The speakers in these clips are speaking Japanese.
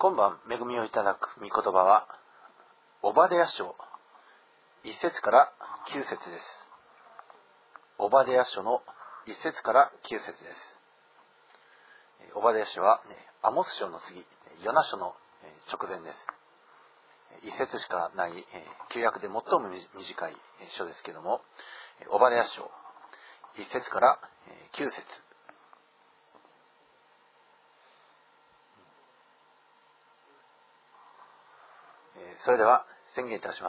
今晩恵みをいただく御言葉はオバデヤ書1節から9節です。オバデヤ書の1節から9節です。オバデヤ書は、アモス書の次、ヨナ書の直前です。1節しかない旧約で最も短い書ですけれども、オバデヤ書1節から9節。それでは宣言いたします。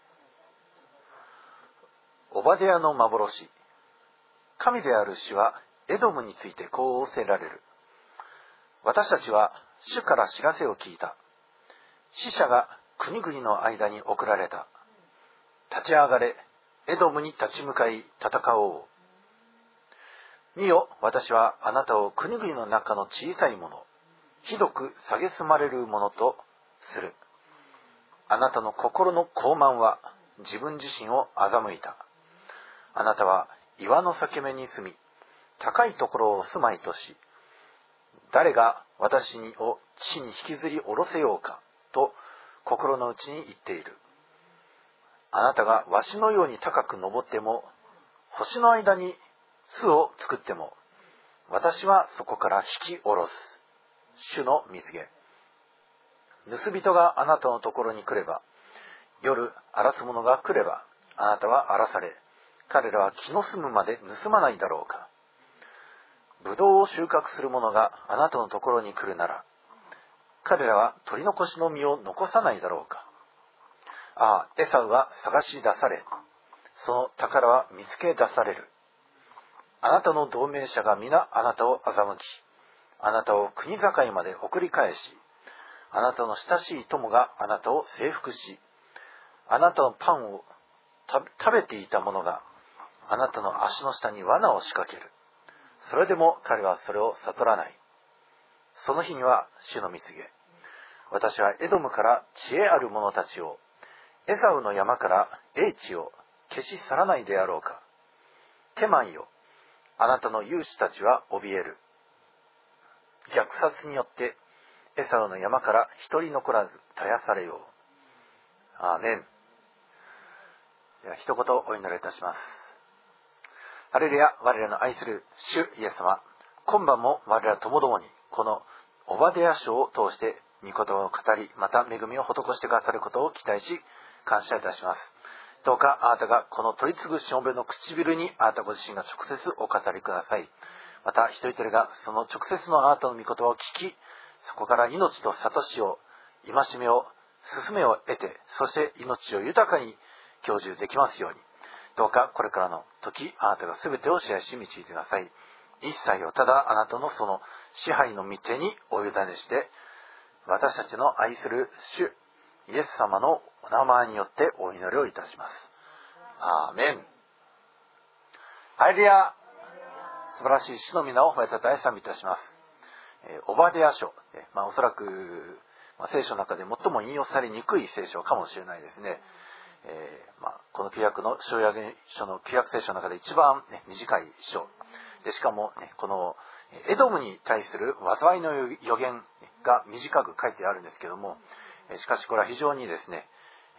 オバデヤの幻。神である主はエドムについてこう仰せられる。私たちは主から知らせを聞いた。使者が国々の間に送られた。立ち上がれ、エドムに立ち向かい戦おう。見よ、私はあなたを国々の中の小さいもの、ひどく蔑まれるものとする。あなたの心の傲慢は自分自身を欺いた。あなたは岩の裂け目に住み、高いところを住まいとし、誰が私を地に引きずり下ろせようかと心の内に言っている。あなたがわしのように高く登っても、星の間に巣を作っても、私はそこから引き下ろす。主の見告げ。盗人があなたのところに来れば、夜荒らす者が来れば、あなたは荒らされ、彼らは気の済むまで盗まないだろうか。ブドウを収穫する者があなたのところに来るなら、彼らは取り残しの実を残さないだろうか。ああ、エサウは探し出され、その宝は見つけ出される。あなたの同盟者が皆あなたを欺き、あなたを国境まで送り返し、あなたの親しい友があなたを征服し、あなたのパンを食べていた者があなたの足の下に罠を仕掛ける。それでも彼はそれを悟らない。その日には主の見告げ。私はエドムから知恵ある者たちを、エサウの山から英知を消し去らないであろうか。テマンよ、あなたの勇士たちは怯える。虐殺によってエサウの山から一人残らず絶やされよう。アーメン。では一言お祈りいたします。ハレルヤ、我らの愛する主イエス様、今晩も我らともどもにこのオバデヤ書を通して御言葉を語り、また恵みを施してくださることを期待し感謝いたします。どうかあなたがこの取り次ぐしもべの唇にあなたご自身が直接お語りください。また一人一人がその直接のあなたの御言葉を聞き、そこから命と諭しを、戒めを、勧めを得て、そして命を豊かに享受できますように。どうかこれからの時、あなたが全てを支配し導いてください。一切をただあなたのその支配の御手にお委ねして、私たちの愛する主イエス様のお名前によってお祈りをいたします。アーメン。ハレルヤ。素晴らしい主の皆を褒めたたえ賛美いたします。オバデヤ書、おそらく、聖書の中で最も引用されにくい聖書かもしれないですね。この旧約の新約書の旧約聖書の中で一番、短い書で、しかも、このエドムに対する災いの予言が短く書いてあるんですけども、しかしこれは非常にですね、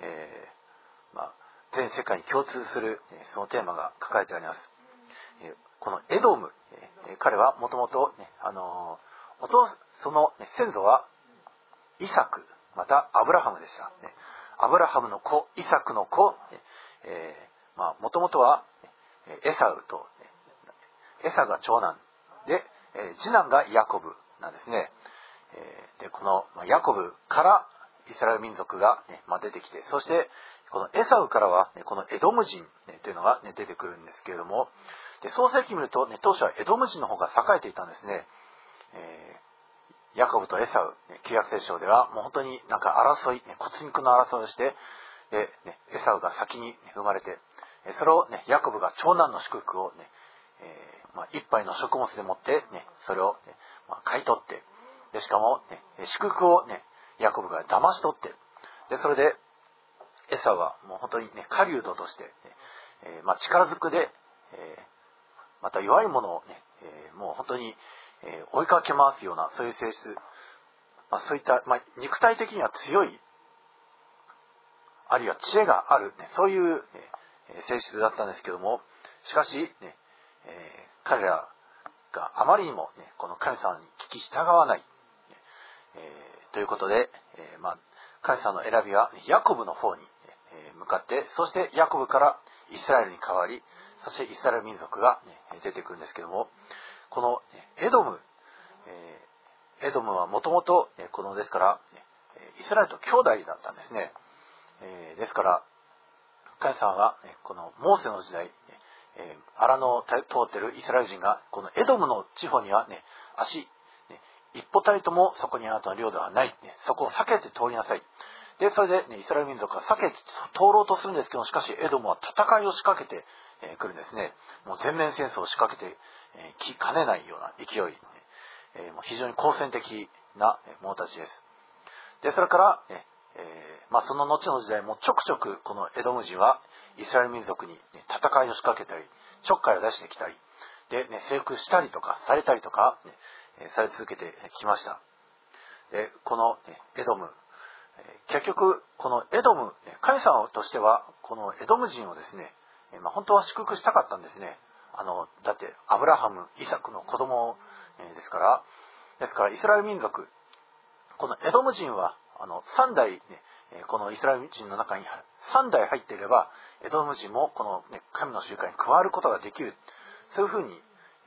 全世界に共通するそのテーマが書かれてあります。このエドム、彼はもともとその先祖はイサク、またアブラハムでした。アブラハムの子、イサクの子、もともとはエサウと、エサが長男で、次男がヤコブなんですね。でこのヤコブからイスラエル民族が、出てきて、そしてこのエサウからは、このエドム人、というのが、出てくるんですけれども、で創世記見ると、当初はエドム人の方が栄えていたんですね。ヤコブとエサウ、旧約聖書ではもう本当になんか争い、骨肉の争いをして、でエサウが先に生まれて、それを、ヤコブが長男の祝福を、一杯の食物でもって、それを、買い取って、でしかも、祝福を、ヤコブが騙し取って、でそれでエサウはもう本当に狩人として、力ずくで、また弱いものをもう本当に追いかけ回すようなそういう性質そういった、肉体的には強い、あるいは知恵がある、そういう性質だったんですけども、しかし、彼らがあまりにも、この神様に聞き従わない、ということで、神様の選びはヤコブの方に向かって、そしてヤコブからイスラエルに変わり、そしてイスラエル民族が出てくるんですけども、このエドムはもともとですからイスラエルと兄弟だったんですね。ですから神様はこのモーセの時代、荒野を通っているイスラエル人がこのエドムの地方には一歩たりともそこにあなたの領土はない、そこを避けて通りなさい。でそれで、イスラエル民族は避けて通ろうとするんですけど、しかしエドムは戦いを仕掛けてくるんですね。もう全面戦争を仕掛けてきかねないような勢い、もう非常に好戦的な者たちです。でそれから、その後の時代もちょくちょくこのエドム人はイスラエル民族に、戦いを仕掛けたりちょっかいを出してきたりで、征服したりとかされたりとか、され続けてきました。でこのエドム、結局このエドム、神様としてはこのエドム人をですね、本当は祝福したかったんですね。だってアブラハム、イサクの子供ですからイスラエル民族、このエドム人は3代、このイスラエル人の中に3代入っていればエドム人もこの、神の集会に加わることができる、そういうふうに、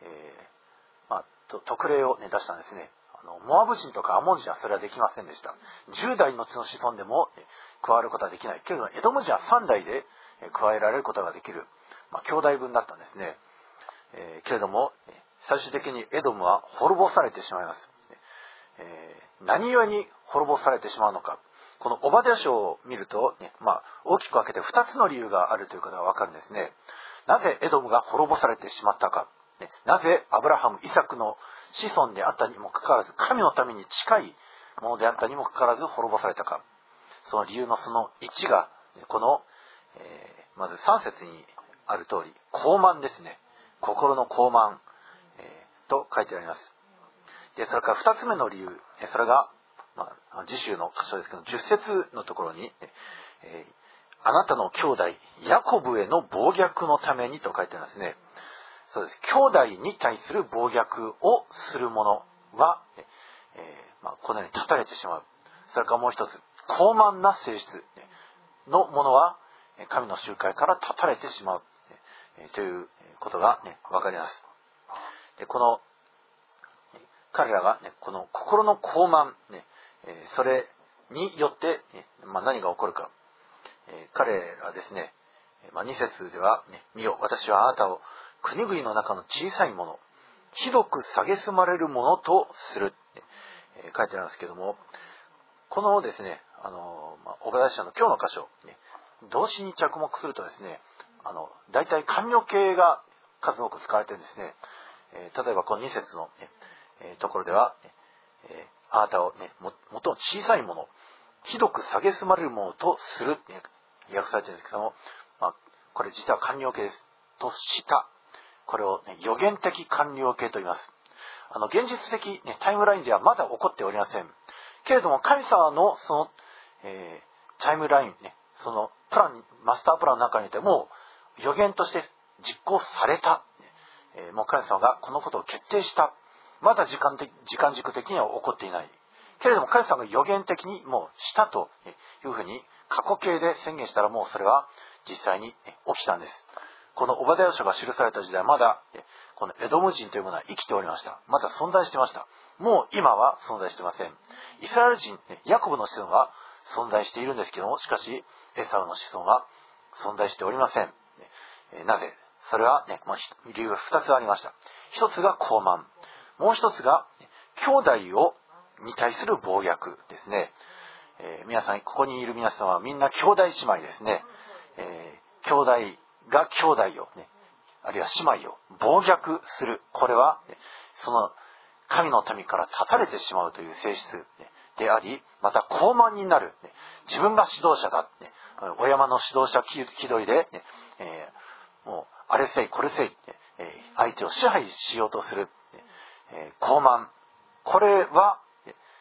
特例を、出したんですね。モアブ人とかアモン人はそれはできませんでした。10代のうちの子孫でも加わることはできない。けれどエドム人は3代で加えられることができる、兄弟分だったんですね。けれども最終的にエドムは滅ぼされてしまいます。何故に滅ぼされてしまうのか、このオバデヤ書を見ると、大きく分けて2つの理由があるということが分かるんですね。なぜエドムが滅ぼされてしまったか、なぜアブラハム、イサクの子孫であったにもかかわらず、神のために近いものであったにもかかわらず滅ぼされたか、その理由のその1がこの、まず3節にある通り、傲慢ですね。心の傲慢、と書いてあります。でそれから2つ目の理由、それが、次週の箇所ですけど10節のところに、あなたの兄弟ヤコブへの暴虐のためにと書いてありますね。そうです。兄弟に対する暴虐をする者は、このように断たれてしまう。それからもう一つ、傲慢な性質の者は神の集会から断たれてしまうということが、分かります。でこの彼らが、この心の傲慢、それによって、何が起こるか、彼らですね、2節では、見よ、私はあなたを国々の中の小さいもの、ひどく蔑まれるものとする、書いてあるんですけども、このですね、オバデヤ書の今日の箇所、動詞に着目するとですね、大体完了形が数多く使われてるんですね。例えばこの2節の、ところでは、あなたを、もとも小さいもの、ひどく蔑まれるものとするって訳されてるんですけども、これ実は完了形です。とした。これを、予言的完了形と言います。現実的、タイムラインではまだ起こっておりません。けれども神様のその、タイムライン、そのプラン、マスタープランの中にいてもう予言として実行された。もう神様がこのことを決定した。まだ時間軸的には起こっていない。けれども神様が予言的にもうしたというふうに過去形で宣言したら、もうそれは実際に起きたんです。このオバデヤ書が記された時代はまだこのエドム人というものは生きておりました。まだ存在していました。もう今は存在していません。イスラエル人、ヤコブの子孫は存在しているんですけども、しかしエサウの子孫は存在しておりません。なぜ？それは理由が2つありました。1つが傲慢、もう1つが兄弟に対する暴虐ですね。皆さん、ここにいる皆さんはみんな兄弟姉妹ですね。兄弟が兄弟を、あるいは姉妹を暴虐する。これは、その神の民から断たれてしまうという性質であり、また傲慢になる。自分が指導者だ。お山の指導者気取りで、もうあれせいこれせい、相手を支配しようとする、傲慢。これは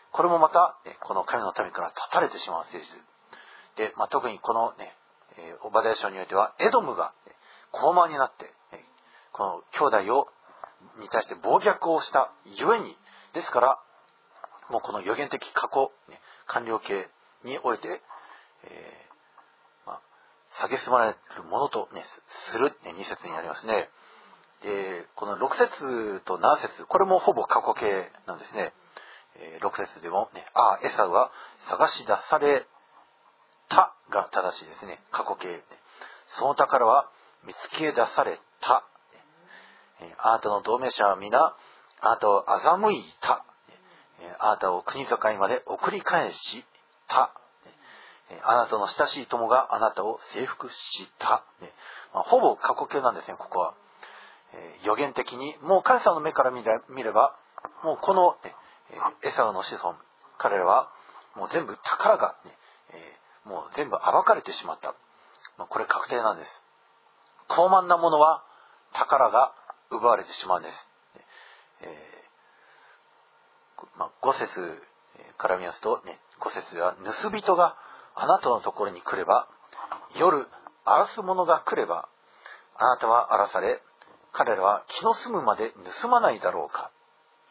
これもまた、この神の民から断たれてしまう政治で、特にこのね、オバデヤ書においてはエドムが高慢になって、この兄弟に対して暴虐をしたゆえに、ですからもうこの予言的過去、官僚系において、蔑まれるものと、する、2節にありますね。で、この6節と7節、これもほぼ過去形なんですね。6節でも、エサウは探し出されたが正しいですね。過去形。その宝は見つけ出された。あなたの同盟者は皆、あなたを欺いた。あなたを国境まで送り返した。あなたの親しい友があなたを征服した。ほぼ過去形なんですね、ここは。予言的に、もう神様の目から見れば、もうこの、エサウの子孫、彼らはもう全部宝が、もう全部暴かれてしまった。これ確定なんです。高慢なものは宝が奪われてしまうんです。5節から見ますと、5節では、盗人があなたのところに来れば、夜荒らす者が来れば、あなたは荒らされ、彼らは気の済むまで盗まないだろうか。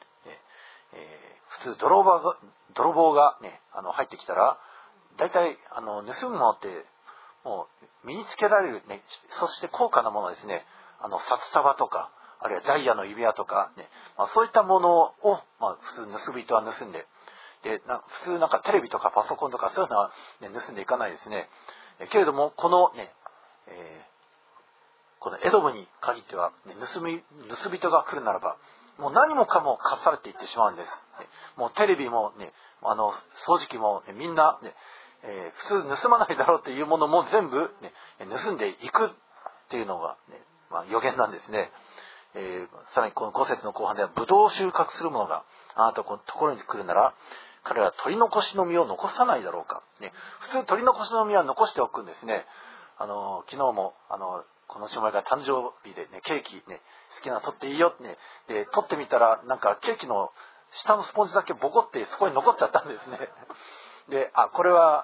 普通泥棒が、入ってきたら、大体盗むものってもう身につけられる、そして高価なものですね。札束とか、あるいはダイヤの指輪とか、そういったものを、普通盗人は盗んで、普通なんかテレビとかパソコンとかそういうのは、盗んでいかないですね。けれどもこのエドムに限っては、盗人が来るならば、もう何もかもかっされていってしまうんです。もうテレビも掃除機も、みんな、普通盗まないだろうというものも全部、盗んでいくっていうのが、予言なんですね。さらにこの5節の後半では、ブドウを収穫する者があなたのところに来るなら、彼らは取り残しの実を残さないだろうか。普通取り残しの実は残しておくんですね。昨日もこの姉妹が誕生日でケーキ好きなの取っていいよで取ってみたら、なんかケーキの下のスポンジだけボコってそこに残っちゃったんですね。で、これは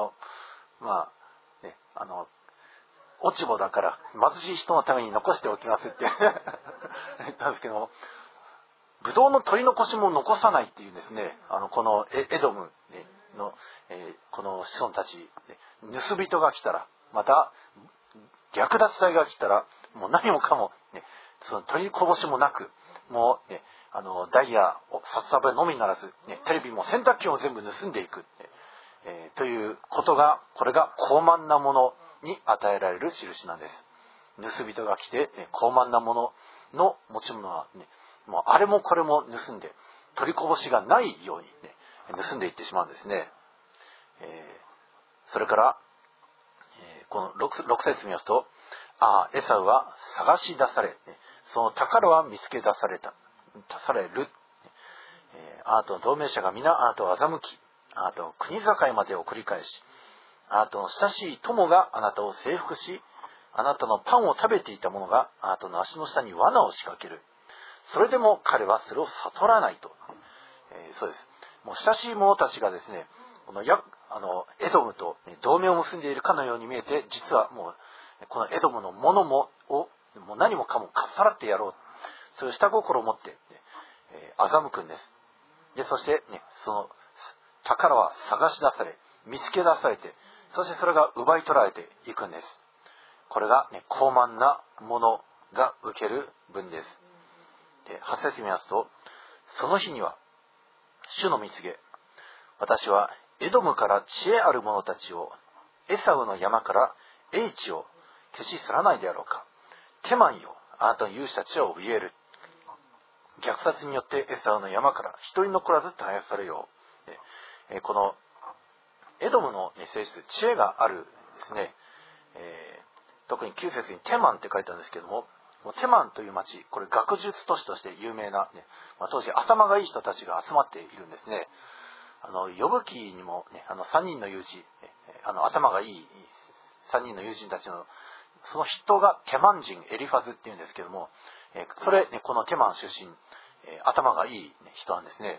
落ち穂だから貧しい人のために残しておきますって言ったんですけども、ブドウの取り残しも残さないっていうですね、このエドムのこの子孫たち、盗人が来たら、また略奪隊が来たら、もう何もかも、その取りこぼしもなく、もう、ダイヤ、札束のみならず、テレビも洗濯機も全部盗んでいく、ということが、これが高慢なものに与えられる印なんです。盗人が来て、高慢なものの持ち物は、もうあれもこれも盗んで、取りこぼしがないように、盗んでいってしまうんですね。それから、この 6節見ますと、エサウは探し出され、その宝は見つけ出される。あなたの同盟者が皆あなたを欺き、あなたを国境までを繰り返し、あなたの親しい友があなたを征服し、あなたのパンを食べていた者があなたの足の下に罠を仕掛ける。それでも彼はそれを悟らないと。そうです。もう親しい者たちがですね、このエドムと同盟を結んでいるかのように見えて、実はもうこのエドムのものもう何もかもかっさらってやろう、そういう下心を持って欺くんです。で、そして、その宝は探し出され、見つけ出されて、そしてそれが奪い取られていくんです。これが、高慢なものが受ける分です。で、8節見ますと、その日には主の蜜げ、私はエドムから知恵ある者たちを、エサウの山から英知を消し去らないであろうか。テマンよ、あなたの勇士たちは怯える。虐殺によってエサウの山から一人残らず絶やされよう。このエドムの性質、知恵があるですね。特に9節にテマンって書いてあるんですけども、テマンという町、これ学術都市として有名な、当時頭がいい人たちが集まっているんですね。呼ぶ記にも、3人の友人、頭がいい3人の友人たちの、その人がテマン人エリファズっていうんですけども、このテマン出身、頭がいい人なんですね。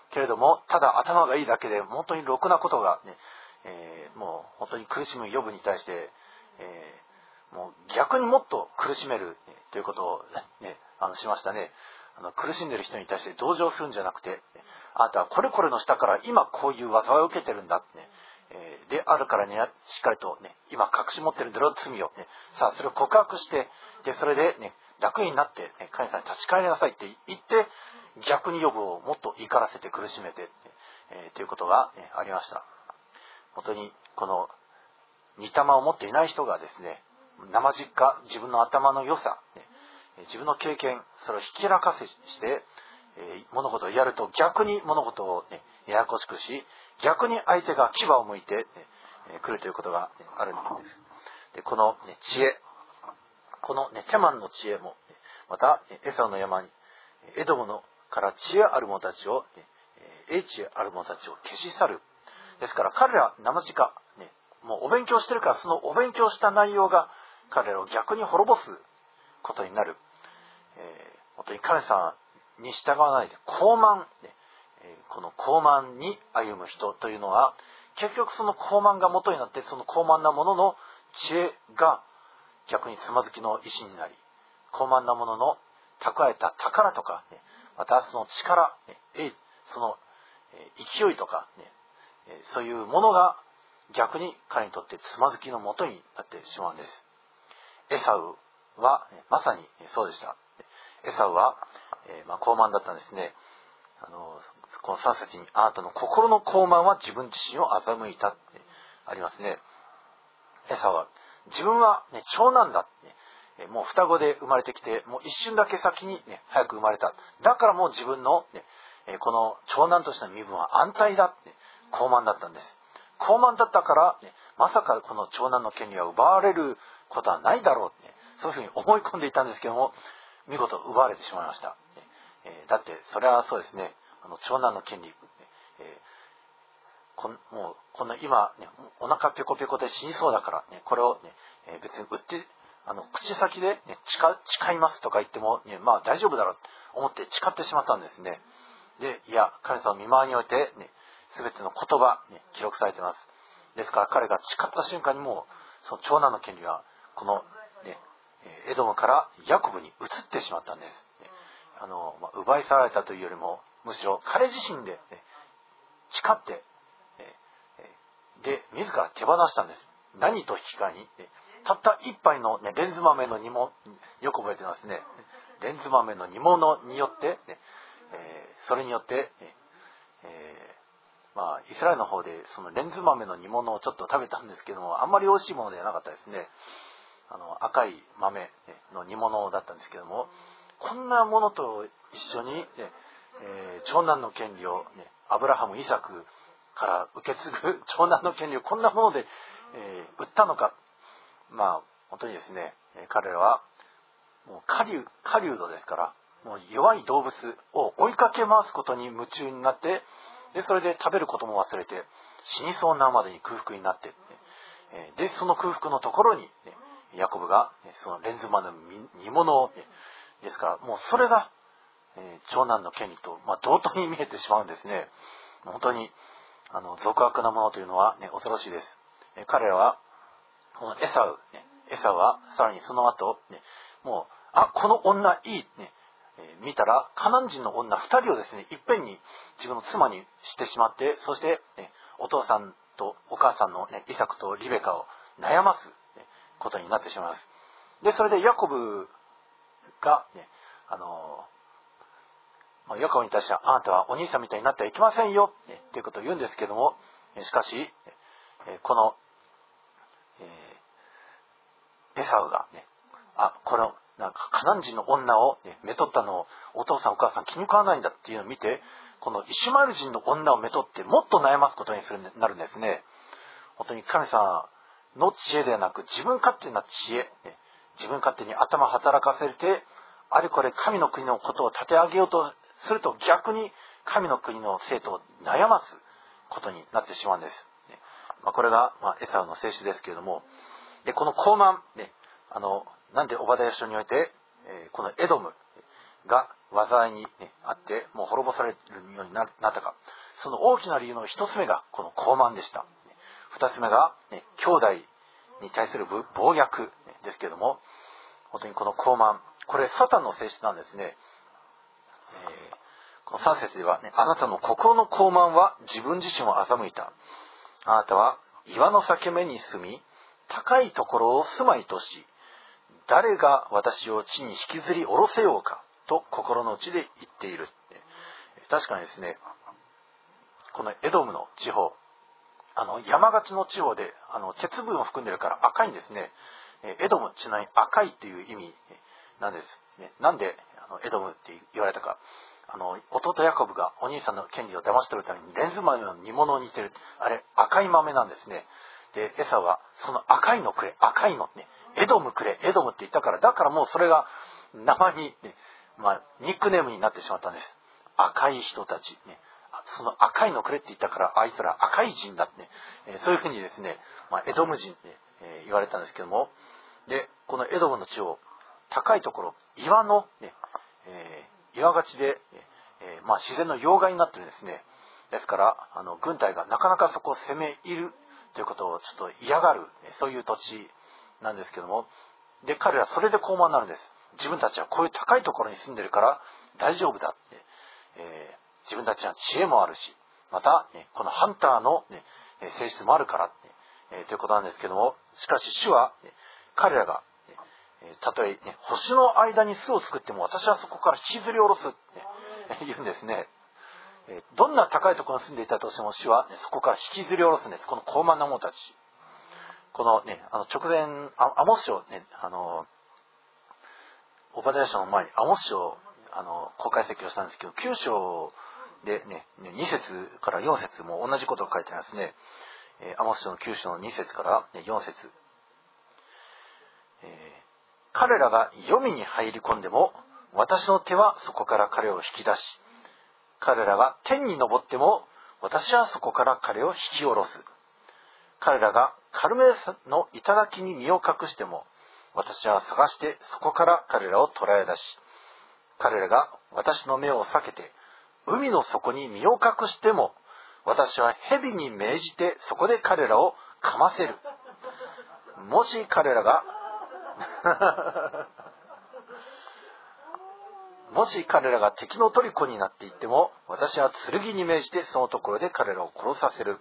けれども、ただ頭がいいだけで本当にろくなことがね、もう本当に苦しむヨブに対して、もう逆にもっと苦しめる、ということを、ね、しましたね。苦しんでる人に対して同情するんじゃなくて、あなたはこれこれの下から今こういう災いを受けてるんだ、であるからね、しっかりとね、今隠し持ってるんだろう罪を、ね、さあそれを告白して、でそれでね、楽になって、ね、神様に立ち返りなさいって言って、逆にヨブをもっと怒らせて苦しめて、ということが、ありました。本当にこの御霊を持っていない人がですね、生実家、自分の頭の良さ、自分の経験、それをひけらかせして、物事をやると逆に物事を、ね、ややこしくし、逆に相手が牙を向いて、来るということがあるんです。でこの、ね、知恵、この、ね、テマンの知恵も、またエサウの山にエドムのから知恵ある者たちを、英知ある者たちを消し去る。ですから彼ら生実家、ね、もうお勉強してるから、そのお勉強した内容が彼らを逆に滅ぼすことになる。本当に神様に従わないで傲慢、この傲慢に歩む人というのは、結局その傲慢が元になって、その傲慢なものの知恵が逆につまずきの石になり、傲慢なものの蓄えた宝とか、またその力、その勢いとか、そういうものが逆に彼にとってつまずきの元になってしまうんです。エサウはまさにそうでした。エサウは、傲慢だったんですね。この3節に、あなたの心の傲慢は自分自身を欺いたってありますね。エサウは自分は、長男だ、もう双子で生まれてきて、もう一瞬だけ先に、早く生まれた。だからもう自分の、この長男としての身分は安泰だって、傲慢だったんです。傲慢だったから、まさかこの長男の権利は奪われることはないだろうって、そういうふうに思い込んでいたんですけども、見事奪われてしまいました。だってそれはそうですね、長男の権利、もうこんな今、お腹ペコペコで死にそうだから、これを、別に売って口先で、誓いますとか言っても、まあ大丈夫だろうと思って誓ってしまったんですね。で、いや、神様の見舞いにおいて、全ての言葉、記録されています。ですから彼が誓った瞬間にもう、その長男の権利はこの、エドムからヤコブに移ってしまったんです。奪い去られたというよりも、むしろ彼自身で、誓って、で自ら手放したんです。何と引き換えに、たった一杯の、レンズ豆の煮物、よく覚えてますね。レンズ豆の煮物によって、それによって、イスラエルの方でそのレンズ豆の煮物をちょっと食べたんですけども、あんまり美味しいものではなかったですね。赤い豆の煮物だったんですけども、こんなものと一緒に、長男の権利を、アブラハム、イサクから受け継ぐ長男の権利をこんなもので、売ったのか。本当にですね、彼らはもう狩人ですから、もう弱い動物を追いかけ回すことに夢中になって、でそれで食べることも忘れて死にそうなまでに空腹になって、でその空腹のところに、ヤコブがそのレンズ豆の煮物を、ですからもうそれが、長男の権利と、同等に見えてしまうんですね。本当に俗悪なものというのは、恐ろしいです。彼らはこのエサウはさらにその後、もうこの女いい、見たらカナン人の女2人をですね、いっぺんに自分の妻にしてしまって、そして、お父さんとお母さんの、イサクとリベカを悩ます、ことになってしまいます。でそれでヤコブが、ヤコブに対しては、あなたはお兄さんみたいになってはいけませんよ、ということを言うんですけども、しかし、この、エサウが、このカナン人の女を、めとったのをお父さんお母さん気に食わないんだっていうのを見て、このイシュマエル人の女をめとってもっと悩ますことになるんですね。本当に神様の知恵ではなく、自分勝手な知恵、自分勝手に頭働かせて、あれこれ神の国のことを立て上げようとすると、逆に神の国の生徒を悩ますことになってしまうんです。これが、エサウの性質ですけれども、でこの傲慢、なんでオバダヤ書において、このエドムが災いに、あってもう滅ぼされるようになったか。その大きな理由の一つ目がこの傲慢でした。二つ目が、兄弟に対する暴虐ですけれども、本当にこの傲慢、これサタンの性質なんですね。この3節では、あなたの心の傲慢は自分自身を欺いた。あなたは岩の裂け目に住み、高いところを住まいとし、誰が私を地に引きずり下ろせようかと心の内で言っている。確かにですね、このエドムの地方、山がちの地方で鉄分を含んでいるから赤いんですね。エドムちなみに赤いっていう意味なんです。なんでエドムって言われたか。弟ヤコブがお兄さんの権利を騙し取るためにレンズ豆の煮物を煮てる。あれ赤い豆なんですね。でエサはその赤いのくれ、赤いのね、エドムくれ、エドムって言ったから、だからもうそれが名前に、ニックネームになってしまったんです。赤い人たち、その赤いのくれって言ったから、あいつら赤い人だって、そういうふうにですね、エドム人って、言われたんですけども、でこのエドムの地を高いところ、岩の、岩がちで、自然の要害になってるんですね。ですから軍隊がなかなかそこを攻め入るということをちょっと嫌がる、そういう土地なんですけども、で彼らそれで傲慢になるんです。自分たちはこういう高いところに住んでるから大丈夫だって、自分たちは知恵もあるし、また、このハンターの、性質もあるからって、ということなんですけども、しかし主は、彼らが、たとえ、星の間に巣を作っても私はそこから引きずり下ろすって言うんですね。どんな高いところに住んでいたとしても主は、そこから引きずり下ろすんです。この傲慢な者たち。このね、直前、アモス書ね、オバダヤ書の前にアモス書公開説教したんですけど、9章でね、2節から4節も同じことが書いてありますね。アモス書の9章の2節から4節、彼らが黄泉に入り込んでも私の手はそこから彼を引き出し、彼らが天に昇っても私はそこから彼を引き下ろす。彼らがカルメルの頂に身を隠しても私は探してそこから彼らを捕らえ出し、彼らが私の目を避けて海の底に身を隠しても私は蛇に命じてそこで彼らを噛ませる。もし彼らがもし彼らが敵の虜になっていっても私は剣に命じてそのところで彼らを殺させる。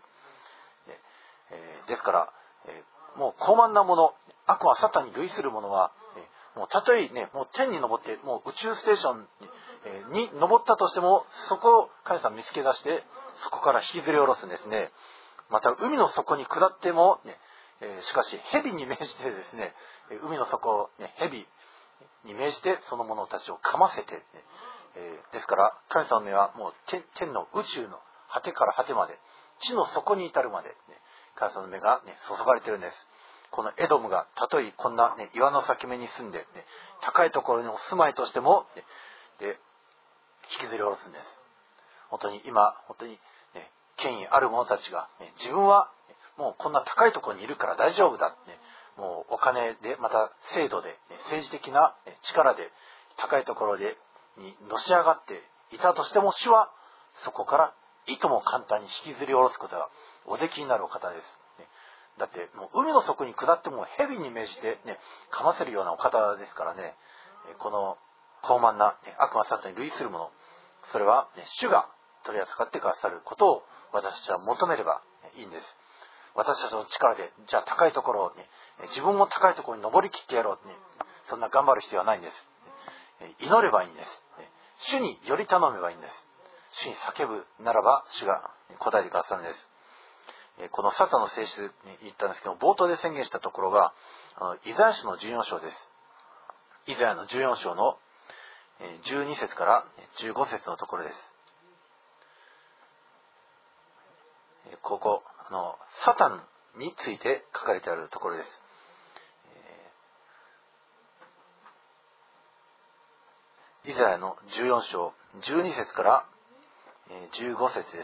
ですから、もう傲慢なもの、悪魔サタンに類するものは、もうたとえね、もう天に昇ってもう宇宙ステーションに登ったとしてもそこを神様見つけ出してそこから引きずり下ろすんですね。また海の底に下っても、しかし蛇に命じてですね、海の底を、蛇に命じてその者たちを噛ませて、ですから神様の目はもう天の宇宙の果てから果てまで、地の底に至るまで、神様の目が、注がれているんです。このエドムがたとえこんな、岩の裂け目に住んで、高いところにお住まいとしても、引きずり下ろすんです。本当に今本当に、権威ある者たちが、自分はもうこんな高いところにいるから大丈夫だって、もうお金でまた制度で、政治的な力で高いところでにのし上がっていたとしても、主はそこからいとも簡単に引きずり下ろすことがおできになるお方です。だってもう海の底に下っても蛇に命じて、噛ませるようなお方ですからね。この傲慢な、悪魔サタンに類するもの、それは、主が取り扱ってくださることを私たちは求めればいいんです。私たちの力でじゃあ高いところを、自分も高いところに登りきってやろう、そんな頑張る必要はないんです。祈ればいいんです。主により頼めばいいんです。主に叫ぶならば主が答えてくださるんです。このサタンの性質に言ったんですけど、冒頭で宣言したところがイザヤ書の14章です。イザヤの14章の12節から15節のところです。ここサタンについて書かれてあるところです。イザヤの14章12節から15節です。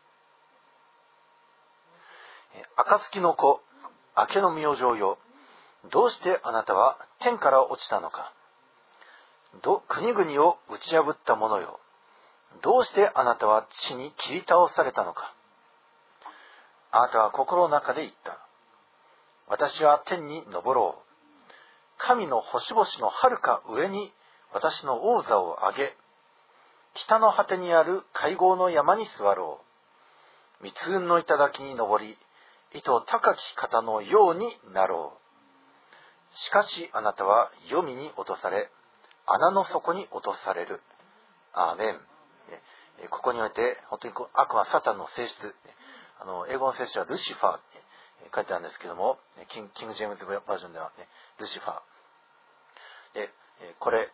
暁の子、明けの明星よ、 どうしてあなたは天から落ちたのか。国々を打ち破った者よ。どうしてあなたは地に切り倒されたのか。あなたは心の中で言った。私は天に昇ろう。神の星々のはるか上に私の王座を上げ、北の果てにある会合の山に座ろう。密雲の頂に登り、糸高き方のようになろう。しかしあなたは黄泉に落とされ、穴の底に落とされる。アーメン。ここにおいて本当に悪魔サタンの性質、英語の聖書はルシファー書いてあるんですけども、キング・ジェームズ・バージョンでは、ルシファーで、これ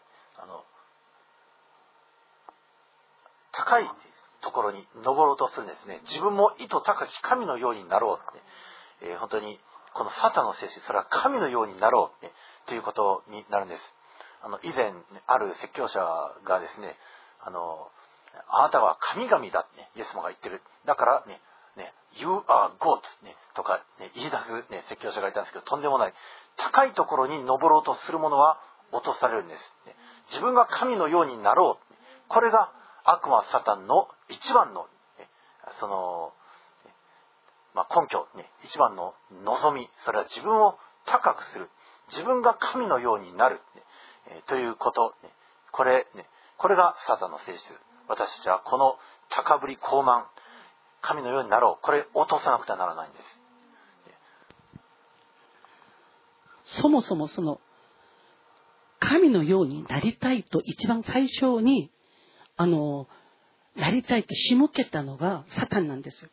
高いところに登ろうとするんですね。自分も糸高き神のようになろうって、本当にこのサタンの性質、それは神のようになろうってということになるんです。以前ある説教者がですね、あなたは神々だって、イエス様が言ってる。だからね、You are gods、とか、言い出す、説教者がいたんですけど、とんでもない。高いところに登ろうとする者は落とされるんです。自分が神のようになろう。これが悪魔サタンの一番の、その、根拠、一番の望み。それは自分を高くする。自分が神のようになる。ということ。これがサタンの性質。私たちはこの高ぶり高慢、神のようになろう。これ落とさなくてはならないんです。 そもそもその神のようになりたいと一番最初になりたいと仕向けたのがサタンなんですよ。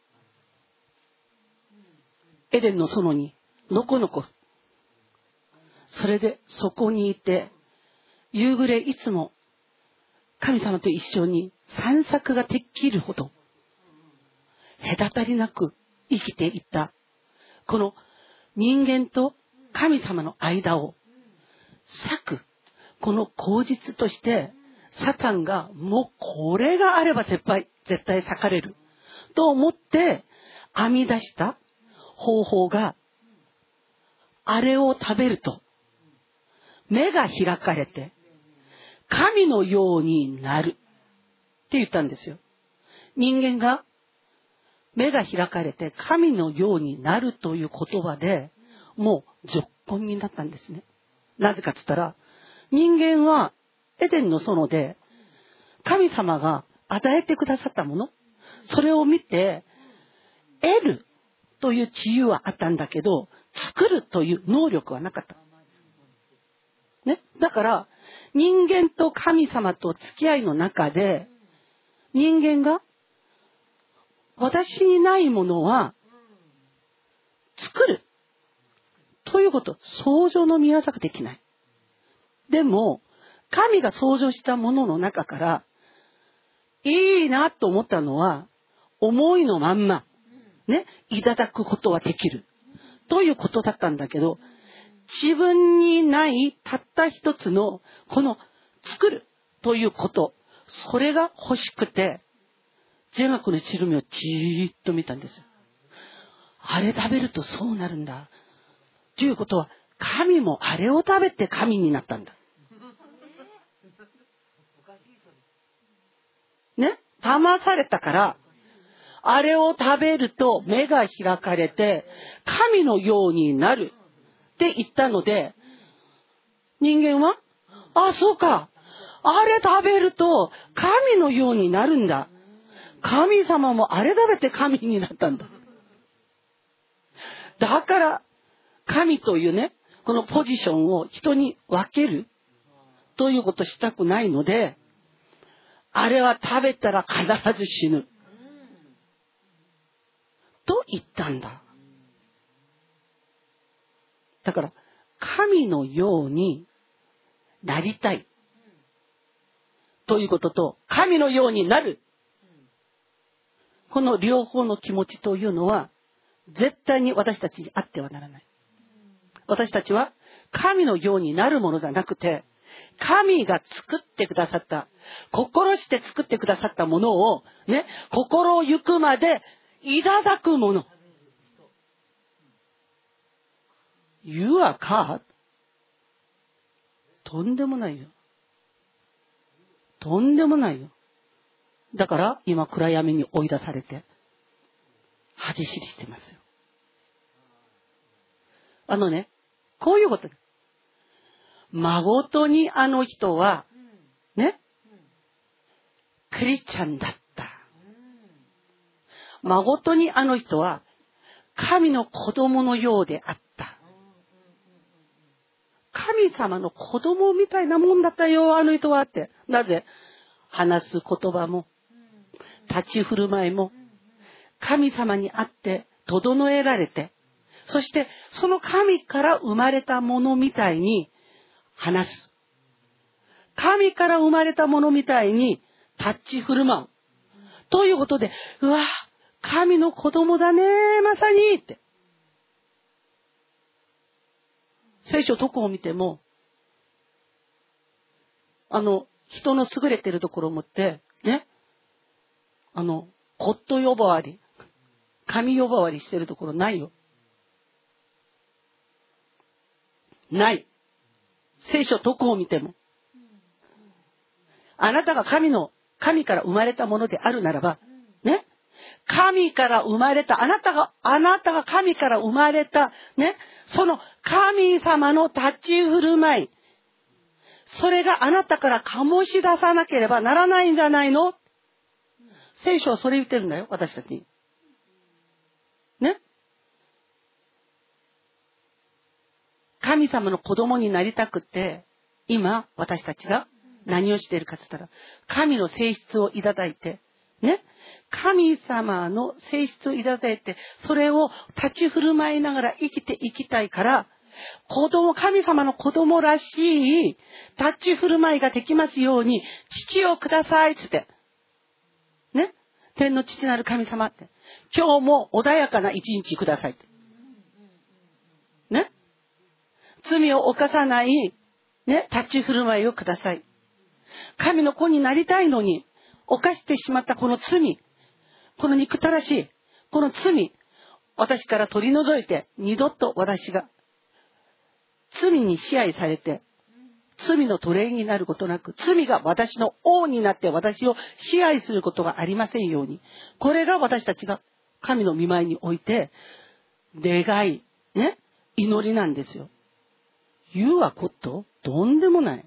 エデンの園にのこのこ、それでそこにいて夕暮れいつも神様と一緒に散策ができるほど隔たりなく生きていったこの人間と神様の間を裂くこの口実としてサタンがもうこれがあれば絶対裂かれると思って編み出した方法が、あれを食べると目が開かれて神のようになるって言ったんですよ。人間が目が開かれて神のようになるという言葉でもうぞっこんになったんですね。なぜかって言ったら、人間はエデンの園で神様が与えてくださったもの、それを見て得るという自由はあったんだけど、作るという能力はなかった。ね。だから人間と神様と付き合いの中で、人間が私にないものは作るということ、創造の御業ができない。でも神が創造したものの中からいいなと思ったのは、思いのまんまね、いただくことはできるということだったんだけど、自分にないたった一つのこの作るということ、それが欲しくて善悪の一る目をじーっと見たんですよ。あれ食べるとそうなるんだということは、神もあれを食べて神になったんだね。騙されたから、あれを食べると目が開かれて神のようになるって言ったので、人間はそうか、あれ食べると神のようになるんだ、神様もあれ食べて神になったんだ。だから神というね、このポジションを人に分けるということをしたくないので、あれは食べたら必ず死ぬと言ったんだ。だから神のようになりたいということと、神のようになる、この両方の気持ちというのは絶対に私たちにあってはならない。私たちは神のようになるものじゃなくて、神が作ってくださった、心して作ってくださったものをね、心ゆくまでいただくもの。 You are God? とんでもないよ。とんでもないよ。だから今暗闇に追い出されて恥知りしてますよ。こういうこと。誠にあの人はね、クリスチャンだった。誠にあの人は神の子供のようであった。神様の子供みたいなもんだったよ、あの人はって。なぜ？話す言葉も、立ち振る舞いも、神様にあって整えられて、そしてその神から生まれたものみたいに話す。神から生まれたものみたいに立ち振る舞う。ということで、うわ、神の子供だね、まさにって。聖書どこを見ても、人の優れてるところを持って、ね、コット呼ばわり、神呼ばわりしてるところないよ。ない。聖書どこを見ても。あなたが神から生まれたものであるならば、ね、神から生まれた、あなたが神から生まれた、ね、その神様の立ち振る舞い、それがあなたから醸し出さなければならないんじゃないの？聖書はそれ言ってるんだよ、私たちに。ね？神様の子供になりたくて、今私たちが何をしているかって言ったら、神の性質をいただいて、ね、神様の性質をいただいて、それを立ち振る舞いながら生きていきたいから、神様の子供らしい立ち振る舞いができますように、父をくださいって。ね、天の父なる神様って。今日も穏やかな一日くださいって。ね、罪を犯さない、ね、立ち振る舞いをください。神の子になりたいのに、犯してしまったこの罪、この憎たらしい、この罪、私から取り除いて、二度と私が罪に支配されて、罪の奴隷になることなく、罪が私の王になって私を支配することがありませんように。これが私たちが神の御前において、願い、ね、祈りなんですよ。言うはこと？とんでもない。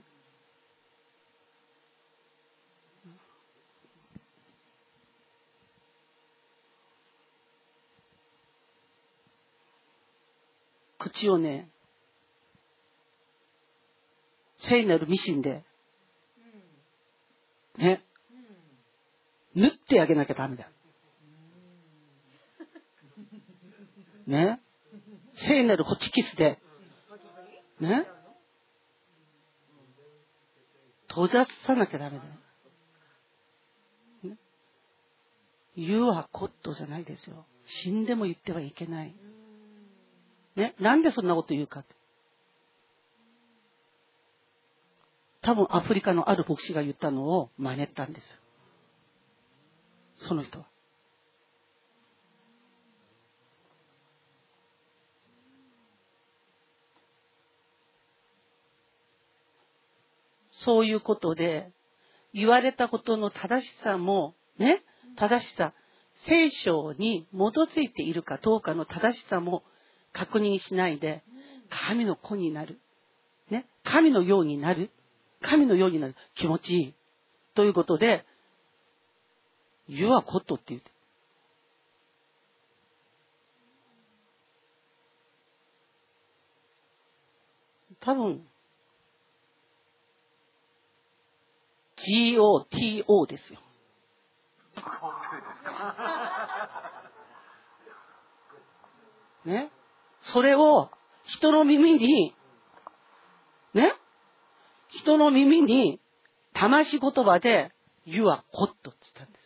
口をね、聖なるミシンで、ね、縫ってあげなきゃダメだ。ね、聖なるホチキスで、ね、閉ざさなきゃダメだよ。ね、言うはコットじゃないですよ。死んでも言ってはいけない。ね、なんでそんなこと言うかって。多分アフリカのある牧師が言ったのを真似たんですよ。その人は。そういうことで、言われたことの正しさも、ね、正しさ、聖書に基づいているかどうかの正しさも確認しないで、神の子になる。ね、神のようになる。神のようになる。気持ちいい。ということで、言うはことって言って。多分、GOTO ですよ。ね。それを人の耳に、ね。人の耳に、魂言葉で、You are God って言ったんです。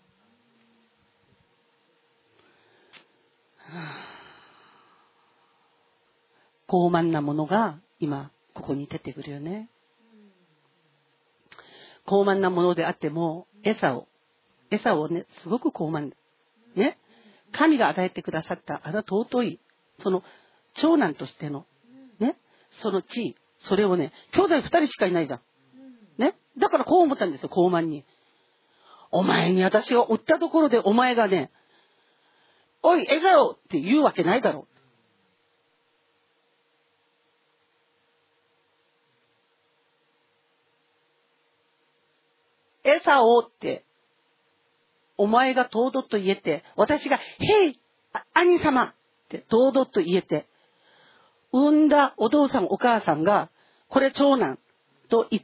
傲慢なものが今ここに出てくるよね。傲慢なものであってもエサをね、すごく傲慢ね、神が与えてくださったあの尊いその長男としてのその地位、それをね、兄弟2人しかいないじゃん。ね。だからこう思ったんですよ、高慢に。お前に私が売ったところでお前がね、おい、エサロって言うわけないだろう。エサオって、お前が堂々と言えて、私が、へい、兄様って堂々と言えて、産んだお父さんお母さんが、これ長男と言って、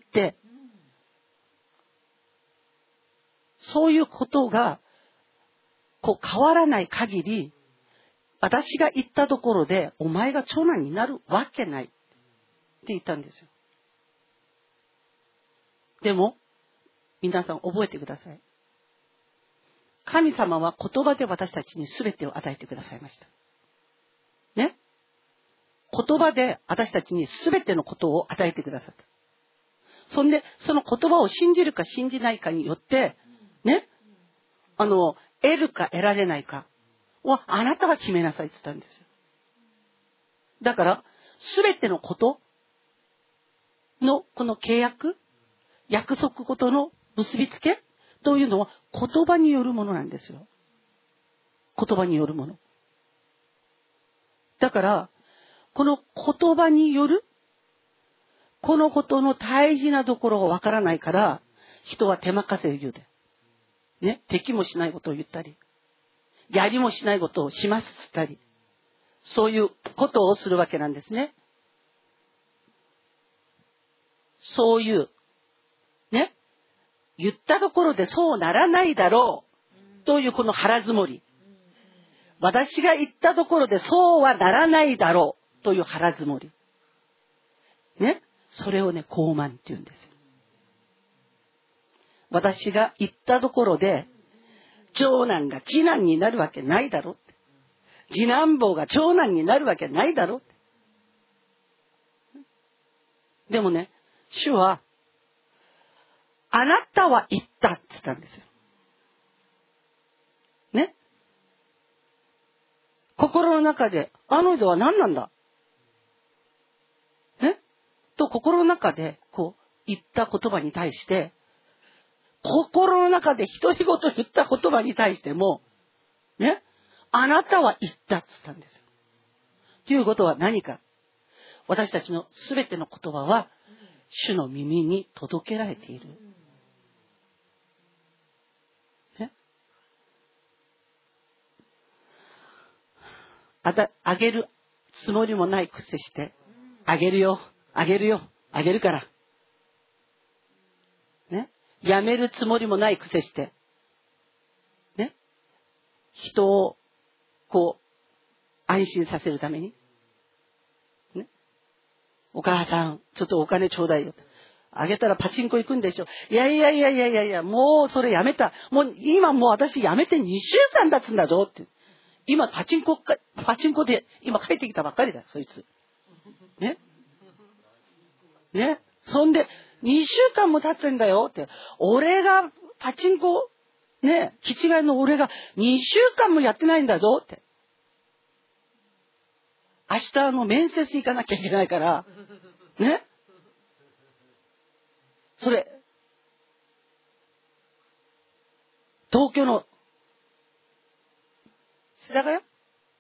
そういうことが、こう変わらない限り、私が言ったところで、お前が長男になるわけないって言ったんですよ。でも、皆さん覚えてください。神様は言葉で私たちに全てを与えてくださいました。ね。言葉で私たちに全てのことを与えてくださった。そんで、その言葉を信じるか信じないかによって、ね。得るか得られないかはあなたが決めなさいって言ったんですよ。だから、全てのことのこの契約、約束事の結びつけというのは言葉によるものなんですよ。言葉によるもの。だから、この言葉による、このことの大事なところがわからないから、人は手任せを言うで。ね、敵もしないことを言ったり、やりもしないことをしますって言ったり、そういうことをするわけなんですね。そういう、ね、言ったところでそうならないだろうというこの腹積もり。私が言ったところでそうはならないだろうという腹積もり。ね、それをね、高慢って言うんですよ。私が言ったところで、長男が次男になるわけないだろう。次男坊が長男になるわけないだろう。でもね、主は、あなたは言ったって言ったんですよ。ね。心の中で、あの人は何なんだね。と心の中で、こう、言った言葉に対して、心の中で独り言言った言葉に対しても、ね、あなたは言ったって言ったんですよ。ということは何か。私たちのすべての言葉は、主の耳に届けられている。ね、あげるつもりもないくせして、あげるよ、あげるよ、あげるから。ね。やめるつもりもないくせして、ね。人を、こう、安心させるために。ね。お母さん、ちょっとお金ちょうだいよ。あげたらパチンコ行くんでしょ。いや、もうそれやめた。今もう私やめて2週間経つんだぞって。今パチンコで、今帰ってきたばっかりだよ、そいつ。ね。ね。そんで、2週間も経つんだよって。俺がパチンコ、ね、気違いの俺が2週間もやってないんだぞって。明日面接行かなきゃいけないから、ね。それ、東京の、世田谷？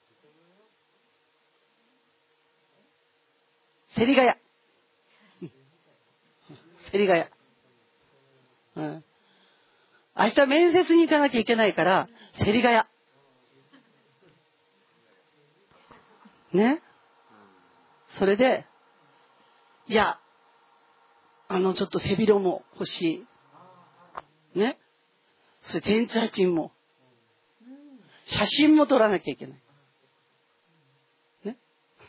セリガヤ。セリガヤ。うん。明日面接に行かなきゃいけないから、セリガヤ。ね。それで、いや、ちょっと背広も欲しい。ね。それ、天茶賃も。写真も撮らなきゃいけない。ね。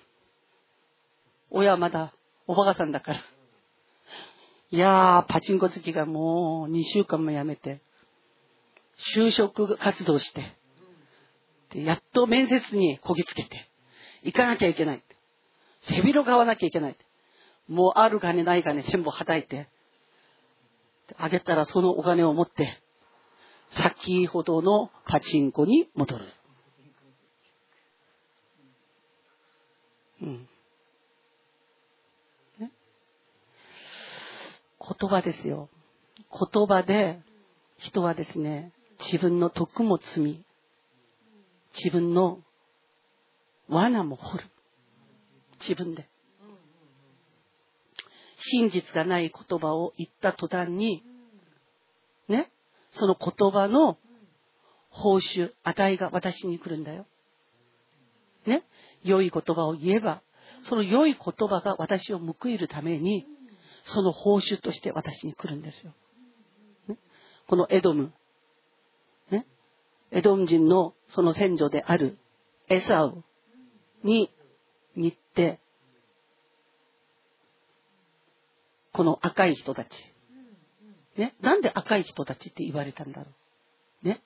親はまだおばかさんだから。いやー、パチンコ好きがもう2週間も辞めて、就職活動して、でやっと面接にこぎつけて、行かなきゃいけない。背広買わなきゃいけない。もうある金ない金全部はたいて、あげたらそのお金を持って、先ほどのパチンコに戻る。うん。 言葉ですよ。言葉で人はですね、自分の徳も積み、自分の罠も掘る。自分で。真実がない言葉を言った途端に、ね、その言葉の報酬、値が私に来るんだよ。ね、良い言葉を言えば、その良い言葉が私を報いるために、その報酬として私に来るんですよ。ね、このエドム、ね、エドム人のその先祖であるエサウに似て、この赤い人たち、ね、なんで赤い人たちって言われたんだろう。ね、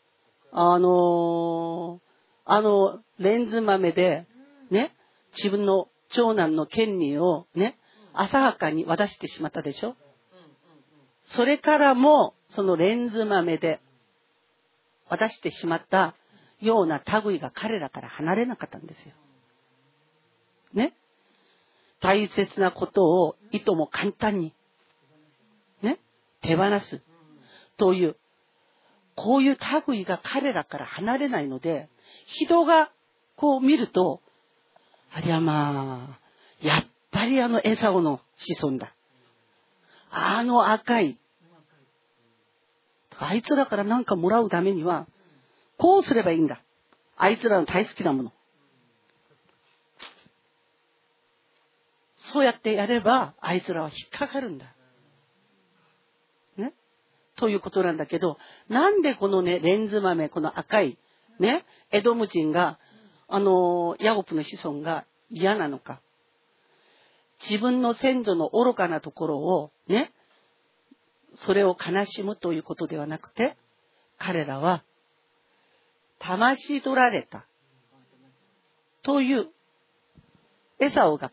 レンズ豆で、ね、自分の長男の権利をね、浅はかに渡してしまったでしょ。それからも、そのレンズ豆で渡してしまったような類が彼らから離れなかったんですよ。ね。大切なことをいとも簡単に、ね、手放すという、こういう類が彼らから離れないので、人がこう見ると、ありゃまあ、やっぱりエサオの子孫だ。赤い。あいつらから何かもらうためには、こうすればいいんだ。あいつらの大好きなもの。そうやってやれば、あいつらは引っかかるんだ。ね。ということなんだけど、なんでこのね、レンズ豆、この赤い、ね、エドム人が、ヤゴプの子孫が嫌なのか。自分の先祖の愚かなところを、ね、それを悲しむということではなくて、彼らは、魂取られた。という、エサオが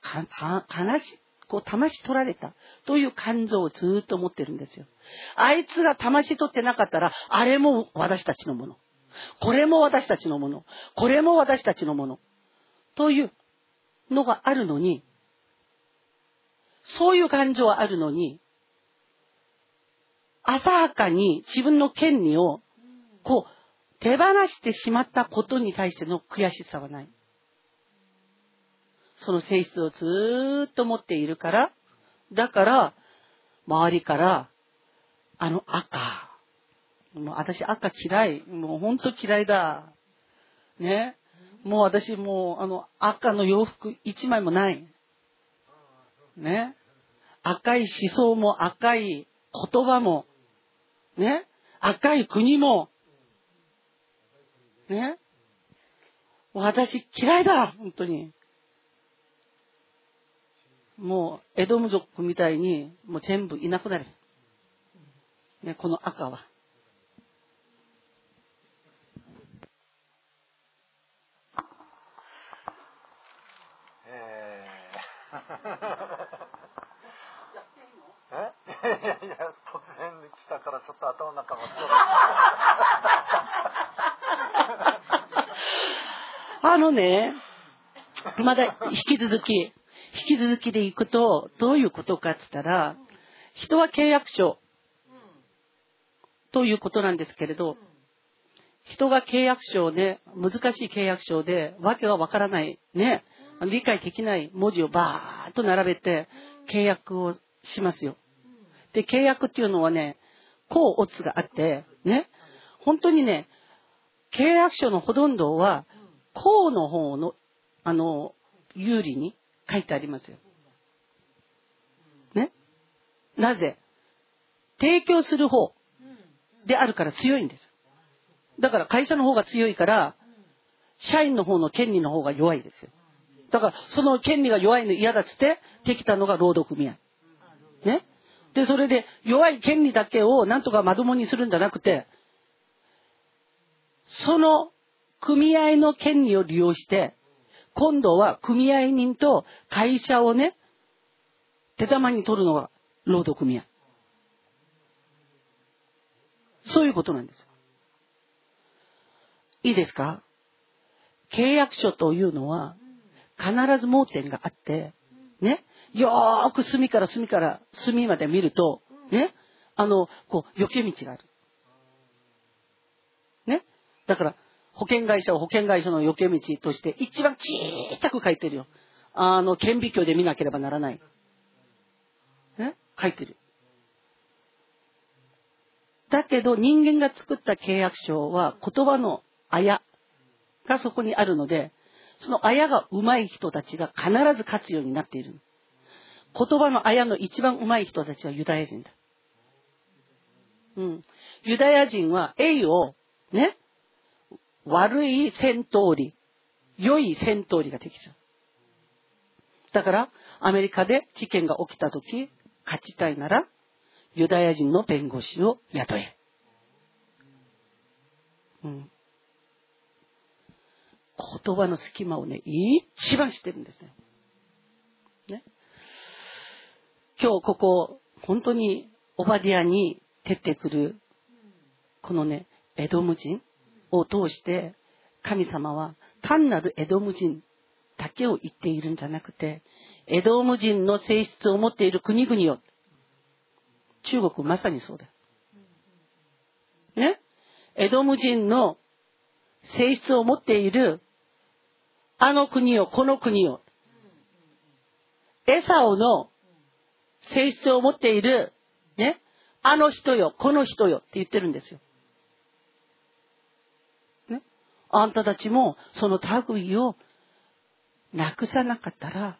魂取られた。という感情をずっと持ってるんですよ。あいつが魂取ってなかったら、あれも私たちのもの。これも私たちのもの。これも私たちのもの。というのがあるのに、そういう感情はあるのに、浅はかに自分の権利をこう手放してしまったことに対しての悔しさはない。その性質をずーっと持っているから、だから周りから赤、もう私赤嫌い、もう本当嫌いだ。ね、もう私もう赤の洋服一枚もない。ね、赤い思想も赤い言葉もね、赤い国もね、私嫌いだ本当に。もうエドム族みたいにもう全部いなくなる。ね、この赤は。 いやいや、突然来たからちょっと頭の中もまだ引き続きでいくとどういうことかって言ったら、人は契約書ということなんですけれど、人が契約書で難しい契約書でわけがわからないね、理解できない文字をバーッと並べて契約をしますよ。で、契約っていうのはね、甲乙があってね、本当にね、契約書のほとんどは甲の方の有利に書いてありますよ。ね。なぜ？提供する方であるから強いんです。だから会社の方が強いから、社員の方の権利の方が弱いですよ。だからその権利が弱いの嫌だっつってできたのが労働組合。ね。で、それで弱い権利だけをなんとかまともにするんじゃなくて、その組合の権利を利用して、今度は組合人と会社をね、手玉に取るのが労働組合。そういうことなんですよ。いいですか？契約書というのは必ず盲点があって、ね、よーく隅から隅まで見ると、 ね、避け道がある。ね。だから、保険会社を保険会社の避け道として一番小さく書いてるよ。顕微鏡で見なければならない。ね。書いてる。だけど人間が作った契約書は言葉のあやがそこにあるので、そのあやが上手い人たちが必ず勝つようになっている。言葉のあやの一番上手い人たちはユダヤ人だ。ユダヤ人は栄をね、悪い戦闘理、良い戦闘理ができちゃう。だからアメリカで事件が起きたとき、勝ちたいならユダヤ人の弁護士を雇え。言葉の隙間をね、一番知ってるんですよ。ね。今日ここ、本当にオバディアに出てくる、このね、エドム人を通して、神様は単なるエドム人だけを言っているんじゃなくて、エドム人の性質を持っている国々よ。中国まさにそうだ。ね。エドム人の性質を持っているあの国よ、この国よ。エサオの性質を持っているね、あの人よ、この人よって言ってるんですよ。ね。あんたたちもその類をなくさなかったら、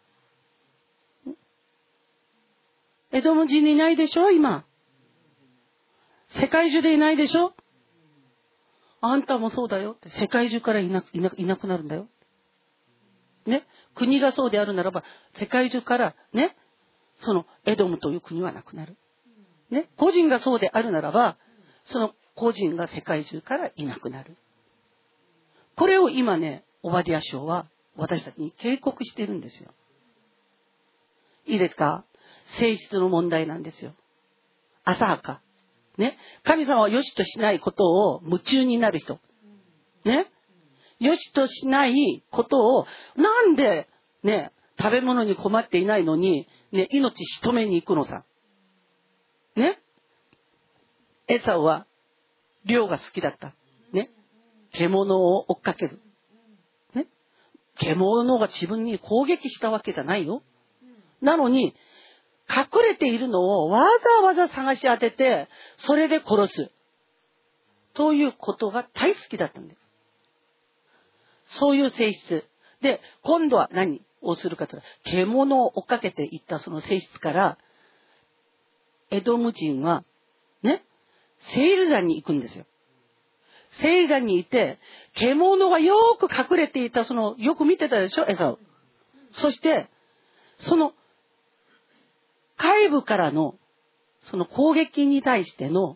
エドム人にいないでしょ今。世界中でいないでしょ。あんたもそうだよって。世界中からいなくなるんだよ。ね。国がそうであるならば、世界中からね、そのエドムという国はなくなる。ね。個人がそうであるならば、その個人が世界中からいなくなる。これを今ね、オバディア書は私たちに警告しているんですよ。いいですか？性質の問題なんですよ。浅はか。ね。神様は良しとしないことを夢中になる人。ね。良しとしないことを、なんで、ね、食べ物に困っていないのに、ね、命仕留めに行くのさ。ね。エサウは、猟が好きだった。ね。獣を追っかける。ね。獣が自分に攻撃したわけじゃないよ。なのに、隠れているのをわざわざ探し当てて、それで殺す。ということが大好きだったんです。そういう性質。で、今度は何をするかというと、獣を追っかけていったその性質から、エドム人は、ね、セイル山に行くんですよ。セイル山にいて、獣がよく隠れていた、よく見てたでしょ、エサウ。そして、その、外部からの、その攻撃に対しての、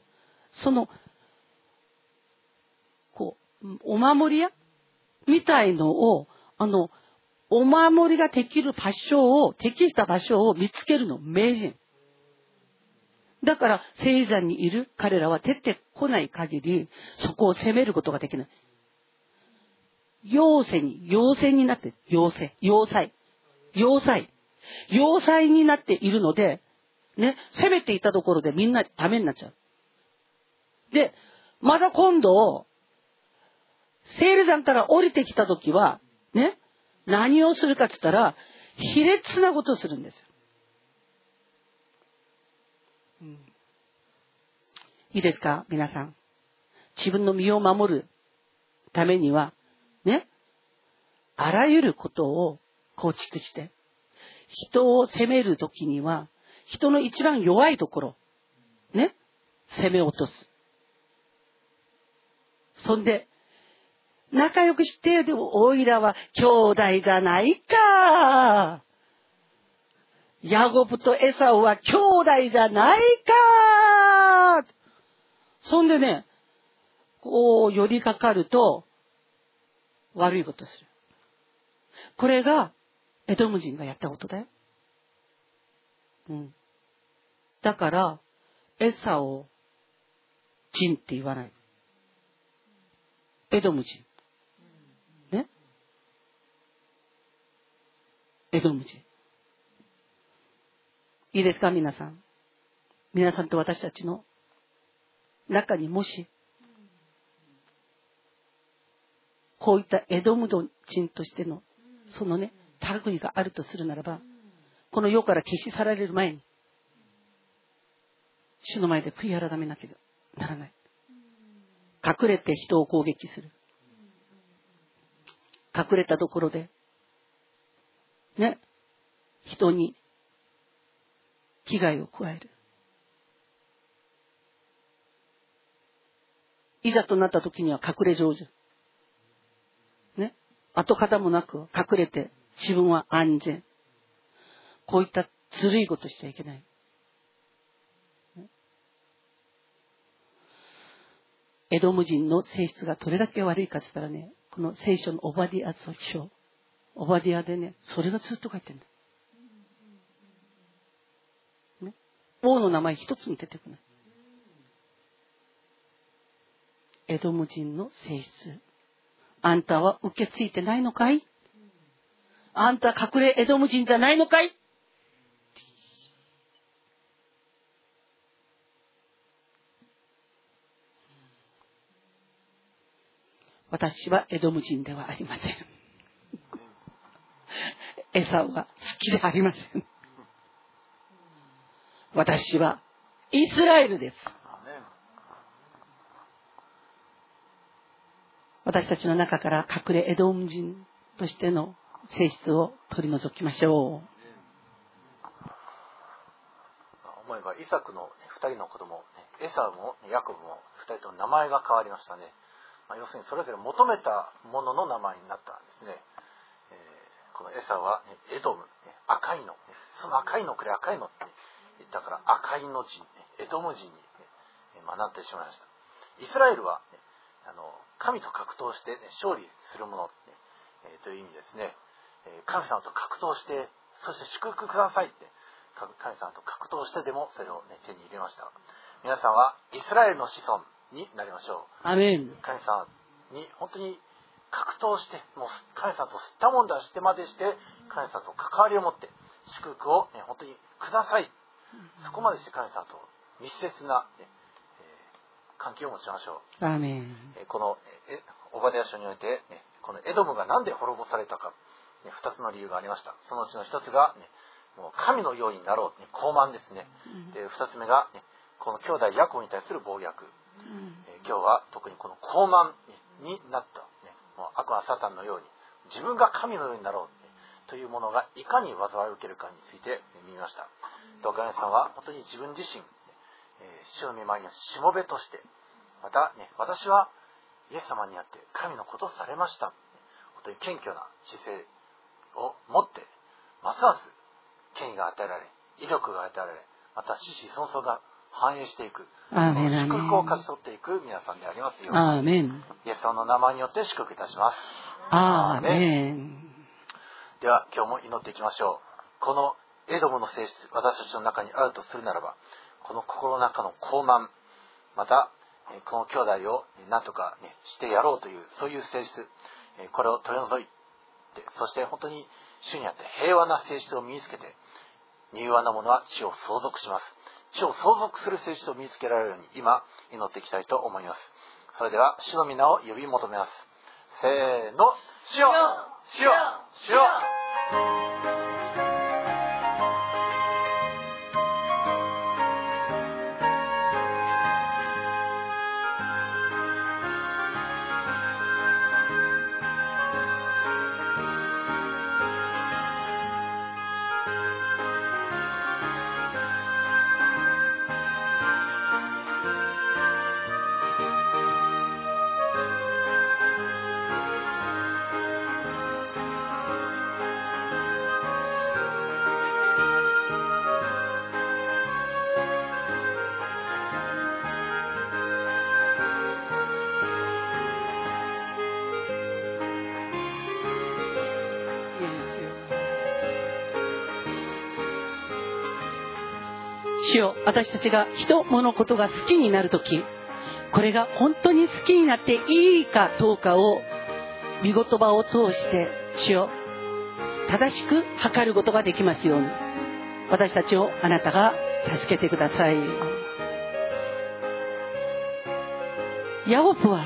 お守り屋みたいのを、お守りが適した場所を見つけるの、名人。だから、聖山にいる彼らは出てこない限り、そこを攻めることができない。要塞になって、要塞になっているので、ね、攻めていたところでみんなダメになっちゃう。で、また今度、セール山から降りてきたときは、ね、何をするかって言ったら、卑劣なことをするんですよ。いいですか皆さん。自分の身を守るためには、ね、あらゆることを構築して、人を責めるときには、人の一番弱いところ、ね、責め落とす。そんで、仲良くしてよ。でも、おいらは兄弟じゃないか。ヤコブとエサウは兄弟じゃないか。そんでね、こう寄りかかると、悪いことする。これが、エドム人がやったことだよ。だから、エサを人って言わない。エドム人。ね。エドム人。いいですか皆さん。 皆さんと私たちの中にもしこういったエドム人としてのそのね類があるとするならば、この世から消し去られる前に主の前で悔い改めなければならない。隠れて人を攻撃する、隠れたところでね、人に危害を加える。いざとなった時には隠れ上手ね、跡形もなく隠れて自分は安全。こういったずるいことしちゃいけない。エドム人の性質がどれだけ悪いかって言ったらね、この聖書のオバディア書、オバディアでね、それがずっと書いてるんだ。ね、王の名前一つも出てこない。エドム人の性質。あんたは受け継いでないのかい？あんた隠れエドム人じゃないのかい？私はエドム人ではありません。エサウは好きではありません。私はイスラエルです。私たちの中から隠れエドム人としての性質を取り除きましょう。 思えばイサクの2人の子供、エサウもヤコブも2人とも名前が変わりましたね。要するにそれぞれ求めたものの名前になったんですね。このエサウはエドム、赤いの、その赤いのくれ赤いのって言ったから赤いの人、エドム人になってしまいました。イスラエルは神と格闘して、勝利するもの、という意味ですね。神様と格闘して、そして祝福くださいって神様と格闘してでもそれを、手に入れました。皆さんはイスラエルの子孫になりましょう。 アメン。 神様に本当に格闘して、もう神様と吸ったもんだしてまでして神様と関わりを持って祝福を、本当にください。そこまでして神様と密接な、関係を持ちましょう。 アメン。 このオバデヤ書において、このエドムが何で滅ぼされたか、2つの理由がありました。そのうちの1つが、もう神のようになろう、傲慢ですね。で2つ目が、この兄弟ヤコブに対する暴虐。今日は特にこの傲慢になった、もう悪魔サタンのように自分が神のようになろう、というものがいかに災いを受けるかについて見ました。ドカヤさんは本当に自分自身、主の御前にしもべとして、また、私はイエス様にあって神のことされました、本当に謙虚な姿勢を持って、ますます権威が与えられ、威力が与えられ、また子々孫々が繁栄していく、その祝福を勝ち取っていく皆さんでありますように。 アーメン。 イエス様の名前によって祝福いたします。 アーメン。 では今日も祈っていきましょう。このエドムの性質、私たちの中にあるとするならば、この心の中の傲慢、またこの兄弟を何とか、してやろうというそういう性質、これを取り除いて、そして本当に主にあって平和な性質を身につけて、柔和なものは地を相続します。地を相続する性質を身につけられるように今祈っていきたいと思います。それでは主の皆を呼び求めます。せーの、主よ、主よ、主よ。 主よ、私たちが人物ことが好きになるとき、これが本当に好きになっていいかどうかを御言葉を通して主よ、正しく測ることができますように、私たちをあなたが助けてください。ヤコブは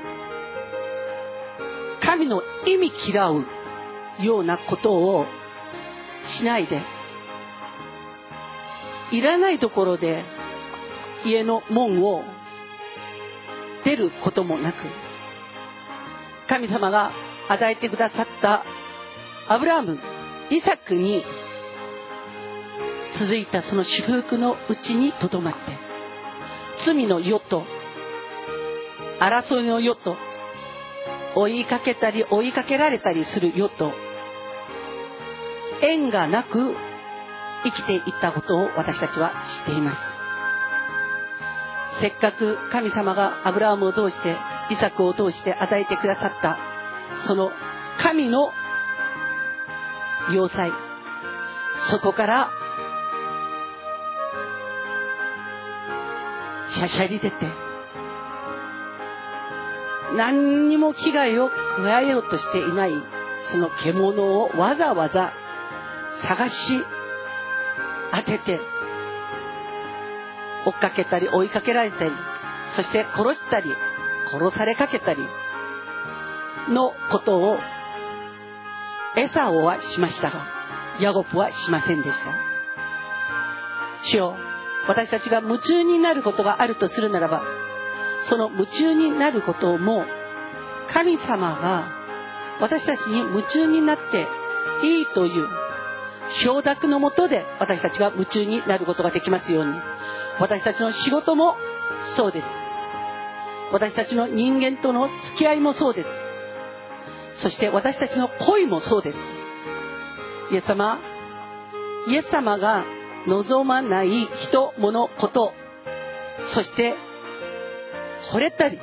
神の忌み嫌うようなことをしないで、いらないところで家の門を出ることもなく、神様が与えてくださったアブラハム、イサクに続いたその祝福のうちにとどまって、罪の世と争いの世と追いかけたり追いかけられたりする世と縁がなく生きていったことを私たちは知っています。せっかく神様がアブラハムを通してイサクを通して与えてくださったその神の要塞、そこからしゃしゃり出て何にも危害を加えようとしていないその獣をわざわざ探し当てて追っかけたり追いかけられたり、そして殺したり殺されかけたりのことをエサオはしましたが、ヤコブはしませんでした。主よ、私たちが夢中になることがあるとするならば、その夢中になることも神様が私たちに夢中になっていいという承諾のもとで私たちが夢中になることができますように、私たちの仕事もそうです。私たちの人間との付き合いもそうです。そして私たちの恋もそうです。イエス様が望まない人、物、こと、そして惚れたり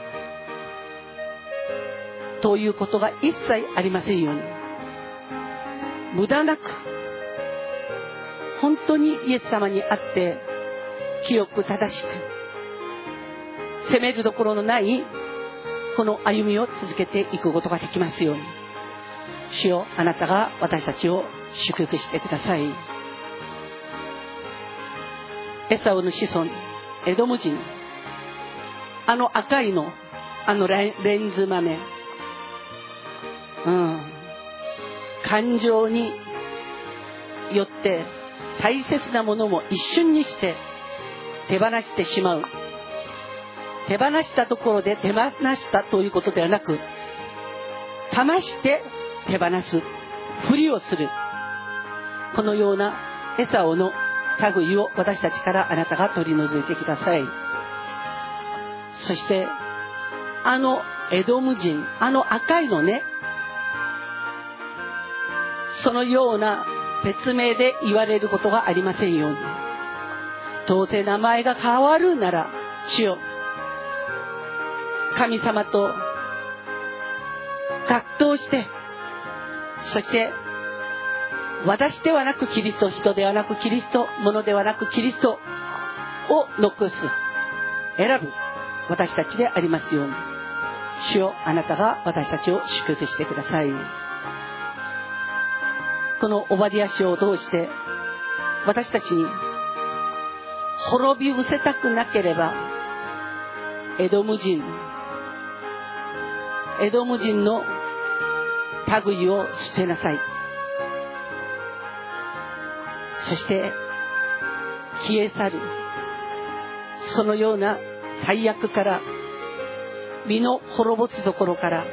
ということが一切ありませんように、無駄なく本当にイエス様にあって清く正しく責めるところのないこの歩みを続けていくことができますように、主よ、あなたが私たちを祝福してください。エサウの子孫エドム人、あの赤いの、あのレンズ豆、感情によって大切なものも一瞬にして手放してしまう。手放したところで手放したということではなく、騙して手放すふりをする、このようなエサオの類を私たちからあなたが取り除いてください。そしてあのエドム人、あの赤いのね、そのような別名で言われることがありませんように、どうせ名前が変わるなら主よ、神様と格闘して、そして私ではなくキリスト、人ではなくキリスト、物ではなくキリストを残す、選ぶ私たちでありますように、主よ、あなたが私たちを祝福してください。このオバディア書を通して私たちに滅び失せたくなければ、エドム人の類を捨てなさい。そして消え去る、そのような最悪から身の滅ぼすところから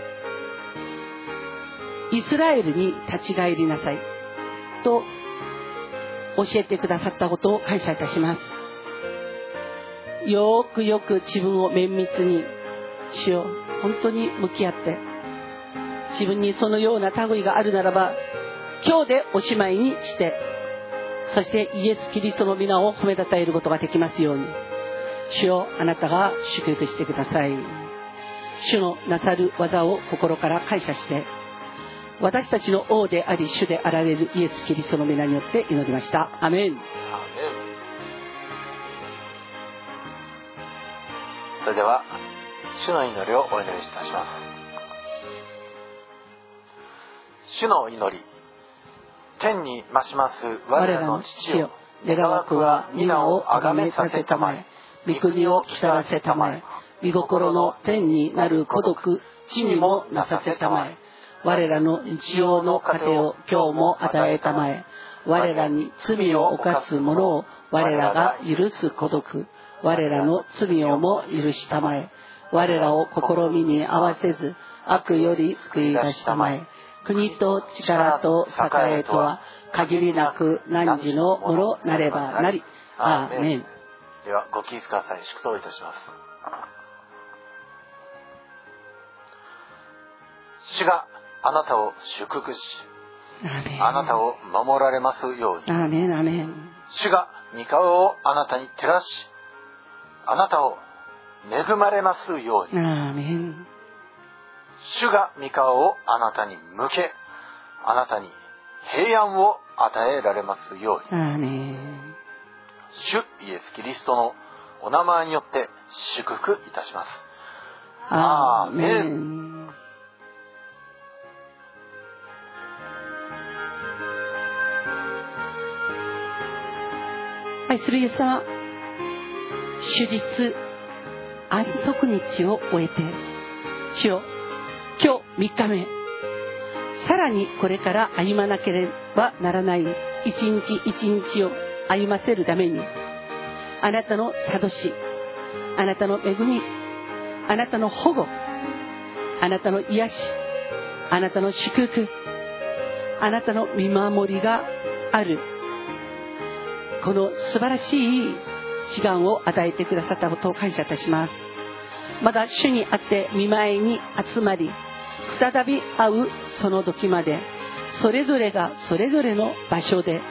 イスラエルに立ち返りなさいと教えてくださったことを感謝いたします。よく自分を綿密に、主よ、本当に向き合って、自分にそのような類があるならば今日でおしまいにして、そしてイエス・キリストの皆を褒めたたえることができますように、主よ、あなたが祝福してください。主のなさる技を心から感謝して、私たちの王であり主であられるイエス・キリストの皆によって祈りました。アメン。 それでは主の祈りをお祈りいたします。主の祈り。天に増します我らの父よ、 願わくは皆を崇めさせたまえ。御国を来たらせたまえ。御心の天になる孤独、地にもなさせたまえ。我らの日曜の糧を今日も与えたまえ。我らに罪を犯す者を我らが許す孤独、我らの罪をも許したまえ。我らを試みに合わせず、悪より救い出したまえ。国と力と栄えとは限りなく汝のものなればなり。アーメン。 ではご起立ください。祝祷いたします。主があなたを祝福し、あなたを守られますように。 アーメン、アーメン。 主が御顔をあなたに照らし、あなたを恵まれますように。 アーメン。 主が御顔をあなたに向け、あなたに平安を与えられますように。 アーメン。 主イエス・キリストのお名前によって祝福いたします。アーメン。 愛するイエス様、主日安息日を終えて、主よ、今日3日目、さらにこれから歩まなければならない一日一日を歩ませるために、あなたの諭し、あなたの恵み、あなたの保護、あなたの癒し、あなたの祝福、あなたの見守りがある、この素晴らしい時間を与えてくださったことを感謝いたします。まだ主にあって御前に集まり、再び会うその時まで、それぞれがそれぞれの場所で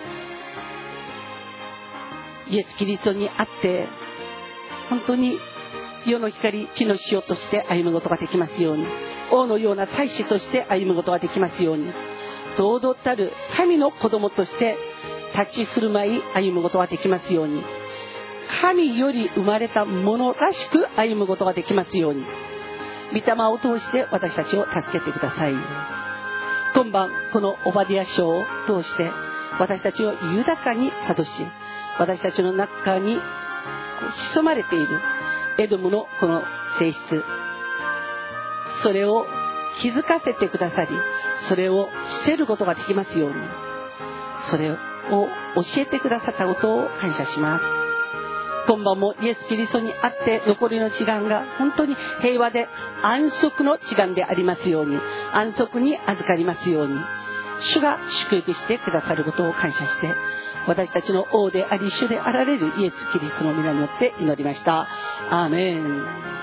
イエス・キリストにあって、本当に世の光、地の塩として歩むことができますように、王のような祭司として歩むことができますように、堂々たる神の子供として立ち振る舞い歩むことができますように、神より生まれたものらしく歩むことができますように、御霊を通して私たちを助けてください。今晩このオバディア書を通して私たちを豊かに諭し、私たちの中に潜まれているエドムのこの性質、それを気づかせてくださり、それを捨てることができますように、それを教えてくださったことを感謝します。今晩もイエス・キリストにあって残りの時間が本当に平和で安息の時間でありますように、安息に預かりますように、主が祝福してくださることを感謝して、私たちの王であり主であられるイエス・キリストの皆によって祈りました。アーメン。